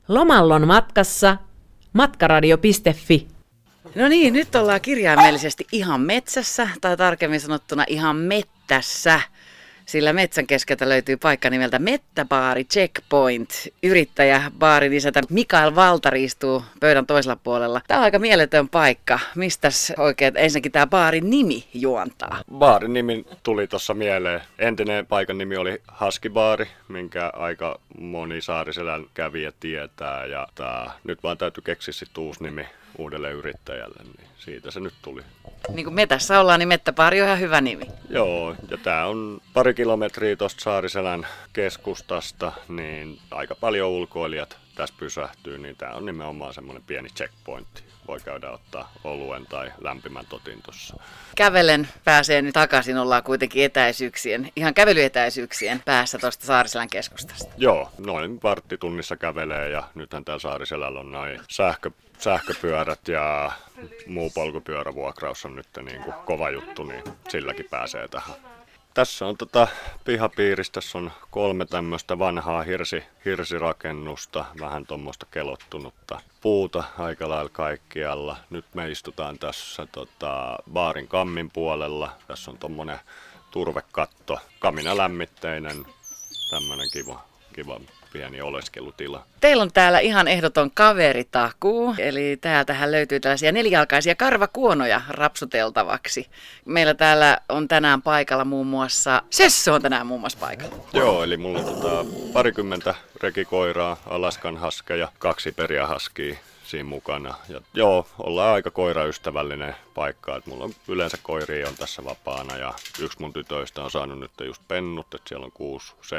Lomallon matkassa matkaradio.fi. No niin, nyt ollaan kirjaimellisesti ihan metsässä, tai tarkemmin sanottuna ihan mettässä. Sillä metsän keskeltä löytyy paikka nimeltä Mettäbaari Checkpoint. Yrittäjä, baarin isäntä Mikael Valtari istuu pöydän toisella puolella. Tämä on aika mieletön paikka. Mistäs oikein ensinnäkin tämä baarin nimi juontaa? Baarin nimi tuli tuossa mieleen. Entinen paikan nimi oli Haskibaari, minkä aika moni Saariselän kävijä tietää. Ja nyt vaan täytyy keksiä sitten uusi nimi uudelle yrittäjälle, niin siitä se nyt tuli. Niin kuin metässä ollaan, niin Mettäbaari on ihan hyvä nimi. Joo, ja tämä on pari kilometriä tuosta Saariselän keskustasta, niin aika paljon ulkoilijat tässä pysähtyy, niin tämä on nimenomaan semmoinen pieni checkpointti. Voi käydä ottaa oluen tai lämpimän totin tuossa. Kävellen pääsee nyt takaisin, ollaan kuitenkin ihan kävelyetäisyyksien päässä tuosta Saariselän keskustasta. Joo, noin varttitunnissa kävelee ja nythän täällä Saariselällä on noin sähköpyörät ja muu polkupyörävuokraus on nyt niin kuin kova juttu, niin silläkin pääsee tähän. Tässä on pihapiirissä, tässä on 3 tämmöistä vanhaa hirsirakennusta, vähän tuommoista kelottunutta puuta aika lailla kaikkialla. Nyt me istutaan tässä baarin kammin puolella. Tässä on tuommoinen turvekatto, kaminalämmitteinen, tämmöinen kiva pieni oleskelutila. Teillä on täällä ihan ehdoton kaveritakuu, eli täältähän löytyy tällaisia nelijalkaisia karvakuonoja rapsuteltavaksi. Meillä täällä on tänään paikalla muun muassa, Sessö on tänään muun muassa paikalla. Joo, eli mulla on parikymmentä rekikoiraa, Alaskan haskia ja 2 periahaskia siinä mukana. Ja joo, ollaan aika koiraystävällinen paikka, että mulla on yleensä koiria on tässä vapaana ja yksi mun tytöistä on saanut nyt just pennut, että siellä on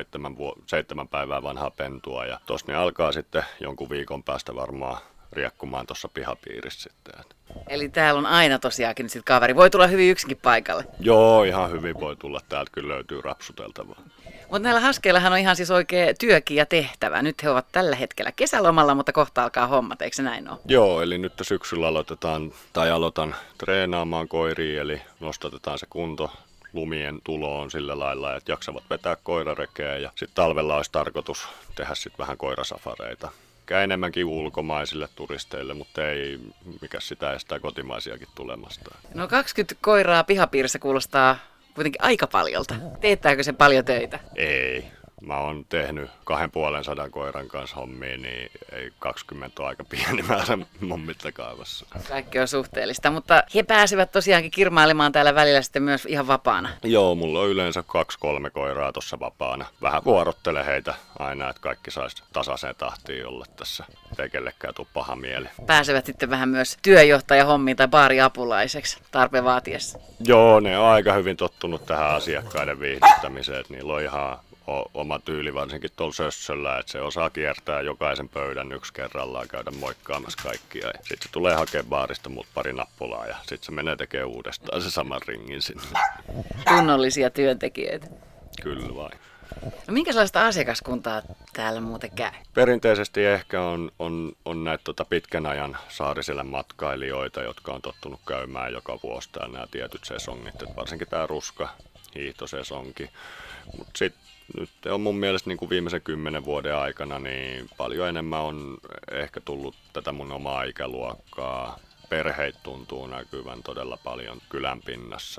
7 päivää vanhaa pentua ja tossa ne alkaa sitten jonkun viikon päästä varmaan riekkumaan tuossa pihapiirissä sitten. Eli täällä on aina tosiaankin nyt sit kaveri. Voi tulla hyvin yksinkin paikalle. Joo, ihan hyvin voi tulla. Täältä kyllä löytyy rapsuteltavaa. Mutta näillä haskeillahan on ihan siis oikea työkin ja tehtävä. Nyt he ovat tällä hetkellä kesälomalla, mutta kohta alkaa hommat, eikö se näin ole? Joo, eli nyt syksyllä aloitan treenaamaan koiria, eli nostatetaan se kunto lumien tuloon sillä lailla, että jaksavat vetää koirarekeä ja sitten talvella olisi tarkoitus tehdä sitten vähän koirasafareita. Enemmänkin ulkomaisille turisteille, mutta ei mikä sitä estää kotimaisiakin tulemasta. No 20 koiraa pihapiirissä kuulostaa kuitenkin aika paljolta. Teettääkö se paljon töitä? Ei. Mä oon tehnyt 250 koiran kanssa hommia, niin ei 20 ole aika pieni määrä mun mittakaavassa. Kaikki on suhteellista, mutta he pääsevät tosiaankin kirmailemaan täällä välillä sitten myös ihan vapaana. Joo, mulla on yleensä 2-3 koiraa tuossa vapaana. Vähän vuorottele heitä aina, että kaikki saisi tasaiseen tahtiin olla tässä. Ei kellekään tule paha mieli. Pääsevät sitten vähän myös työjohtajahommiin tai baariapulaiseksi tarpeen vaatiessa. Joo, ne on aika hyvin tottunut tähän asiakkaiden viihdyttämiseen, että niillä on ihan oma tyyli varsinkin tuolla Sössöllä, että se osaa kiertää jokaisen pöydän yksi kerrallaan, käydä moikkaamassa kaikkia. Sitten se tulee hakemaan baarista mut pari nappulaa ja sitten se menee tekemään uudestaan se saman ringin sinne. Tunnollisia työntekijöitä. Kyllä vain. No minkälaista asiakaskuntaa täällä muuten käy? Perinteisesti ehkä on näitä pitkän ajan Saariselän matkailijoita, jotka on tottunut käymään joka vuosi täällä nämä tietyt sesongit, että varsinkin tämä ruska hiihtosesonki. Mutta sitten nyt on mun mielestä niin kuin viimeisen 10 vuoden aikana niin paljon enemmän on ehkä tullut tätä mun omaa ikäluokkaa. Perheitä tuntuu näkyvän todella paljon kylän pinnassa.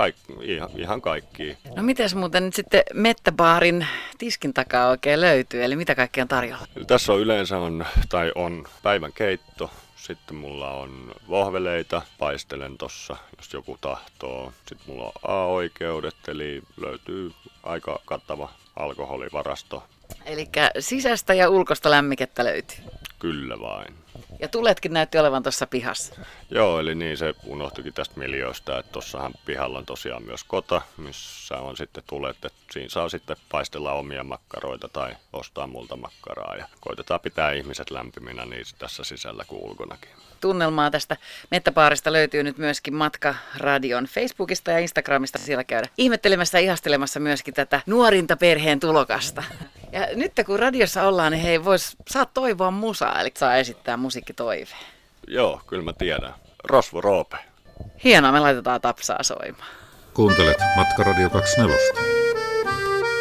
Ihan kaikki. No mites muuten nyt sitten Mettäbaarin tiskin takaa oikein löytyy? Eli mitä kaikkea on tarjolla? Tässä on yleensä on päivän keitto. Sitten mulla on vohveleita, paistelen tossa, jos joku tahtoo. Sitten mulla on A-oikeudet, eli löytyy aika kattava alkoholivarasto. Eli sisäistä ja ulkoista lämmikettä löytyy? Kyllä vain. Ja tuletkin näytti olevan tuossa pihassa. Joo, eli niin se unohtuikin tästä miljoista, että tuossahan pihalla on tosiaan myös kota, missä on sitten tulet, että siinä saa sitten paistella omia makkaroita tai ostaa multa makkaraa ja koitetaan pitää ihmiset lämpiminä niin tässä sisällä kuin ulkonakin. Tunnelmaa tästä Mettäbaarista löytyy nyt myöskin Matkaradion Facebookista ja Instagramista. Siellä käydä ihmettelemässä ja ihastelemassa myöskin tätä nuorinta perheen tulokasta. Ja nyt kun radiossa ollaan, niin hei, saa toivoa musaa, eli saa esittää musiikkitoiveen. Joo, kyllä mä tiedän. Rosvo Roope. Hienoa, me laitetaan Tapsaa soimaan. Kuuntelet Matkaradio 24.